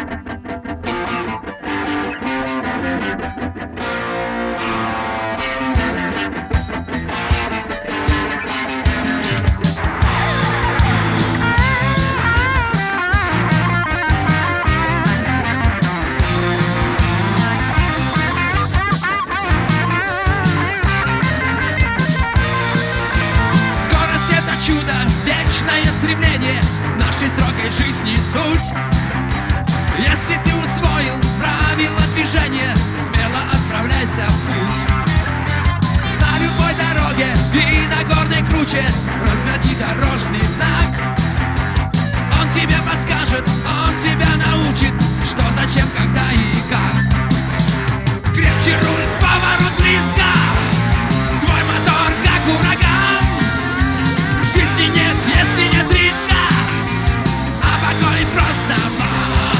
Вечное стремление нашей строгой жизни суть. Если ты усвоил правила движения, смело отправляйся в путь. На любой дороге и на горной круче разгляди дорожный знак. Он тебе подскажет, он тебя научит, что, зачем, когда и как. Крепче руль, поворот близко, твой мотор как ураган. Жизни нет, если нет риска, а покой просто обман.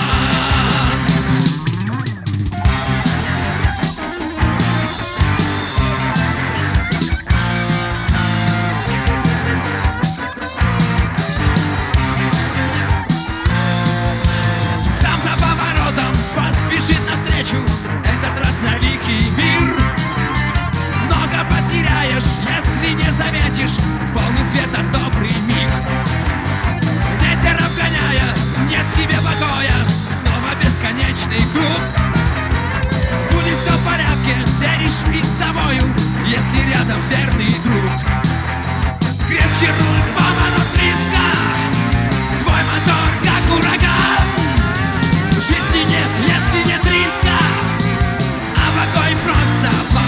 Там за поворотом поспешит навстречу этот разноликий мир. Много потеряешь, если не заметишь полный света добрый миг. Ветер обгоняя, нет тебе покоя, снова бесконечный круг. Будет все в порядке, веришь и с тобою, если рядом верный друг. Крепче руль, поворот близко, твой мотор как ураган. Жизни нет, если нет риска, а покой просто обман.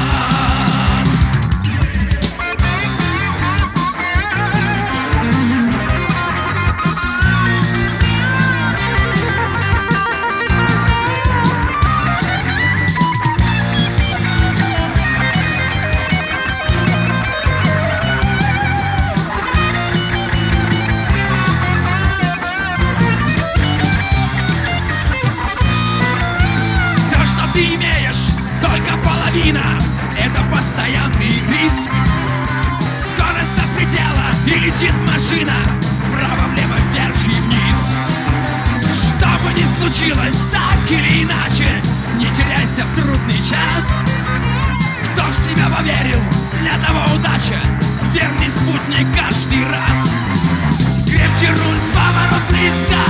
Ты имеешь только половина, это постоянный риск. Скорость до предела и летит машина вправо-влево, вверх и вниз. Что бы ни случилось, так или иначе, не теряйся в трудный час. Кто в себя поверил, для того удача, верный спутник каждый раз. Крепче руль, поворот близко,